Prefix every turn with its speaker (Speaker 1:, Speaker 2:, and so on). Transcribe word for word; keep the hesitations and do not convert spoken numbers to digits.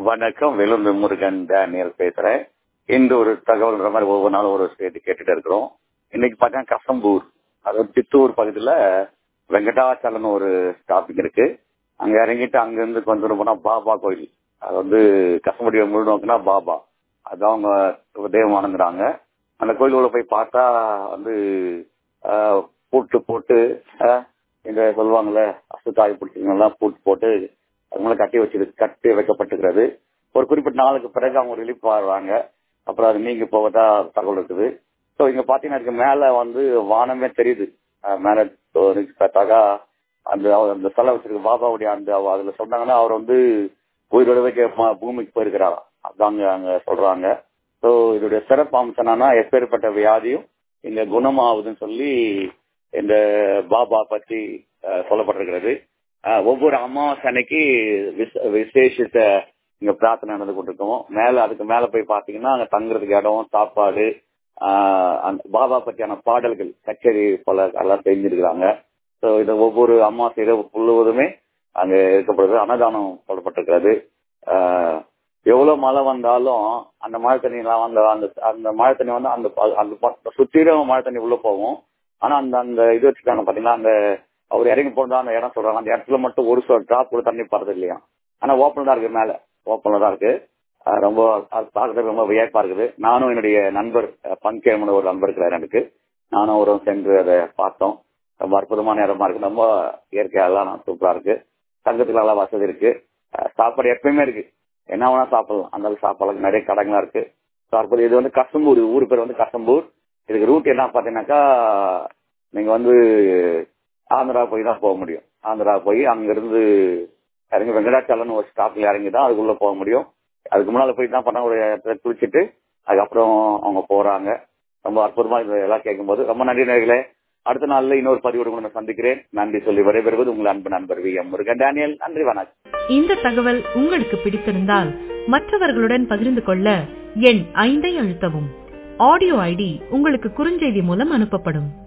Speaker 1: வணக்கம். வேலூர் முருகன் டேனியல் பேசுறேன். இந்த ஒரு தகவல்ன்ற மாதிரி ஒவ்வொரு நாளும் ஒரு செய்தி கேட்டுட்டு இருக்கிறோம். இன்னைக்கு பார்த்தா கசம்பூர், அதாவது சித்தூர் பகுதியில் வெங்கடாச்சலம் ஒரு ஸ்டாப்பிங் இருக்கு. அங்க இறங்கிட்டு அங்கிருந்து கொஞ்சம் தூரம் போனா பாபா கோயில், அது வந்து கசம்புடைய முழு நோக்குனா பாபா, அதான் அவங்க தெய்வம் வணங்குறாங்க. அந்த கோயில் உள்ள போய் பார்த்தா வந்து பூட்டு போட்டு இந்த சொல்லுவாங்கல்ல அசுத்தாய் பிடிச்சிங்கெல்லாம் பூட்டு போட்டு அது மேலே கட்டி வச்சு கட்டி வைக்கப்பட்டிருக்கிறது. ஒரு குறிப்பிட்ட நாளுக்கு பிறகு அவங்க ரிலீஃப் ஆடுறாங்க. அப்புறம் அது நீங்கி போவதா தகவல் இருக்குது. ஸோ இங்க பாத்தீங்கன்னா இதுக்கு மேல வந்து வானமே தெரியுது. மேல பார்த்தாக்கா அந்த அந்த சிலை வச்சிருக்க பாபாவுடைய அந்த அதுல சொன்னாங்கன்னா அவர் வந்து உயிரோடவே பூமிக்கு போயிருக்கிறாரா, அதாங்க அங்க சொல்றாங்க. ஸோ இதோடைய சிறப்பு அம்சம் என்னன்னா எப்பேற்பட்ட வியாதியும் இங்க குணமாகுதுன்னு சொல்லி இந்த பாபா பத்தி சொல்லப்பட்டிருக்கிறது. ஒவ்வொரு அமாவாசை அன்னைக்கு விசேஷித்த இங்க பிரார்த்தனை நடந்து கொண்டிருக்கோம். மேல அதுக்கு மேல போய் பாத்தீங்கன்னா அங்க தங்குறதுக்கு இடம், சாப்பாடு, பாபா பற்றியான பாடல்கள், கச்சேரி போல எல்லாம் செஞ்சிருக்கிறாங்க. ஸோ இது ஒவ்வொரு அமாவாசை இரவு முழுவதுமே அங்க இருக்கப்படுது. அன்னதானம் போடப்பட்டிருக்கிறது. எவ்வளவு மழை வந்தாலும் அந்த மழை தண்ணி எல்லாம் வந்து அந்த அந்த மழை தண்ணி வந்து அந்த அந்த சுத்திரம் மழை தண்ணி உள்ள போகும். ஆனா அந்த அந்த இது வச்சுக்காங்க பாத்தீங்களா, அந்த அவர் இறங்கி போனதா அந்த இடம் சொல்றாங்க. அந்த இடத்துல மட்டும் ஒரு சொல் டிராப் கூட தண்ணி படுறது இல்லையா. ஆனா ஓப்பன் தான் இருக்கு, மேல ஓப்பன்ல தான் இருக்கு. ரொம்ப பார்க்கறதுக்கு ரொம்ப வியப்பா இருக்குது. நானும் என்னுடைய நண்பர் பங்கேமன ஒரு நண்பர் இருக்கிறார் எனக்கு, நானும் ஒரு சென்று அதை பார்த்தோம். ரொம்ப அற்புதமான இடமா இருக்கு. ரொம்ப இயற்கையெல்லாம் சூப்பரா இருக்கு. தங்கத்துக்கு நல்லா வசதி இருக்கு. சாப்பாடு எப்பயுமே இருக்கு, என்ன வேணா சாப்பிடலாம். அந்த சாப்பாடுக்கு நிறைய கடைங்களா இருக்கு. சாப்பிடுறது. இது வந்து கசம்பூர், ஊர் பேர் வந்து கசம்பூர். இதுக்கு ரூட் என்ன பாத்தீங்கன்னாக்கா நீங்க வந்து ஆந்திரா போய் தான் போக முடியும். ஆந்திரா போய் அங்கிருந்து இறங்கி வெங்கடாச்சலம் ஒரு ஸ்டாப்ல இறங்கி தான் அதுக்குள்ள போக முடியும். அதுக்கு முன்னால போய் தான் பண்ண ஒரு இடத்துல குளிச்சுட்டு அதுக்கப்புறம் அவங்க போறாங்க. ரொம்ப அற்புதமா இது எல்லாம் கேட்கும் போது ரொம்ப நன்றி நேயர்களே. அடுத்த நாள்ல இன்னொரு பதிவோடு நான் சந்திக்கிறேன். நன்றி சொல்லி விடைபெறுவது உங்கள் அன்பு நண்பர் வி எம் முருகன் டேனியல். நன்றி, வணக்கம்.
Speaker 2: இந்த தகவல் உங்களுக்கு பிடித்திருந்தால் மற்றவர்களுடன் பகிர்ந்து கொள்ள எண் ஐந்தை அழுத்தவும். ஆடியோ ஐடி உங்களுக்கு குறுஞ்செய்தி மூலம் அனுப்பப்படும்.